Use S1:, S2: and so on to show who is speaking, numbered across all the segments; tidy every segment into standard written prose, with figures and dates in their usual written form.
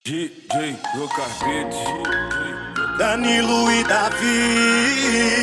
S1: DJ no carpete.
S2: Danilo e Davi.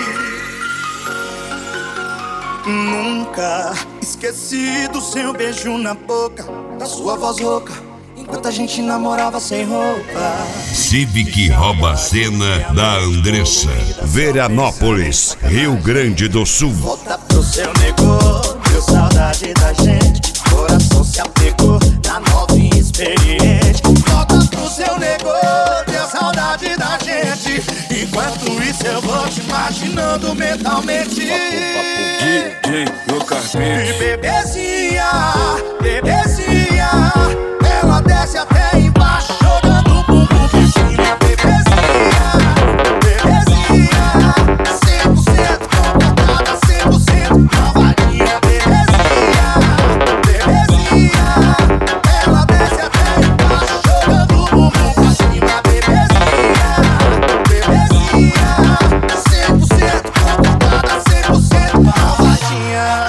S2: Nunca esqueci do seu beijo na boca, da sua voz rouca, enquanto a gente namorava sem roupa.
S3: Civic rouba a cena da Andressa. Veranópolis, Rio Grande do Sul.
S2: Volta pro seu negócio, deu saudade da gente. Coração se apegou na nova e experiente. Volta pro seu negócio, deu saudade da gente. Enquanto isso eu vou te imaginando mentalmente.
S1: DJ no
S2: E
S1: carpete.
S2: bebezinha, bebezinha, ela desce até embaixo, jogando o bumbum pra cima. Bebezinha, bebezinha, 100% contratada, 100% novinha. Bebezinha, bebezinha, ela desce até embaixo, jogando o bumbum pra cima. Bebezinha, bebezinha, 100% contratada, 100% novinha.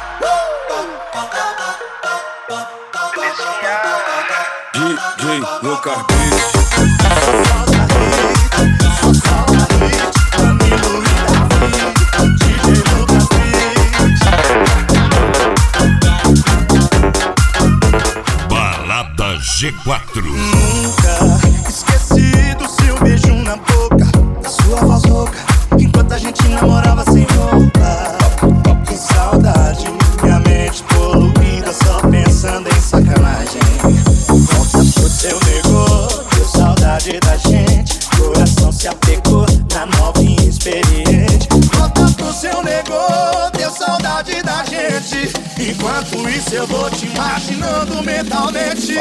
S1: DJ no carpete.
S3: Balada G4.
S2: Nunca esqueci do seu beijo na boca, da sua voz rouca, enquanto a gente namorava sem roupa. Que saudade, minha mente poluída, só pensando em sacanagem. Volta pro seu negócio, deu saudade da gente. Coração se apegou na nova e experiente. Volta pro seu negócio, deu saudade da gente. Enquanto isso eu vou te imaginando mentalmente.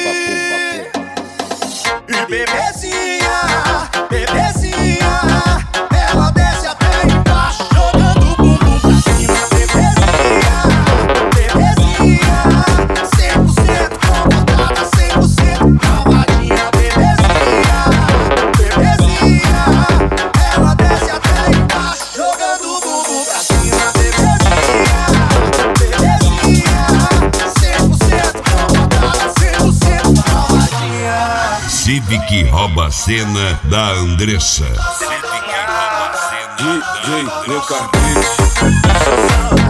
S2: E bebezinha, bebezinha, ela desce até embaixo, jogando o bumbum pra cima. Bebezinha, bebezinha, 100% contratada, 100% cavadinha. Bebezinha, bebezinha, ela desce até embaixo, jogando o bumbum pra cima. Bebezinha, bebezinha, 100% contratada, 100% cavadinha.
S3: Civic rouba a cena da Andressa.
S1: DJ no carpete.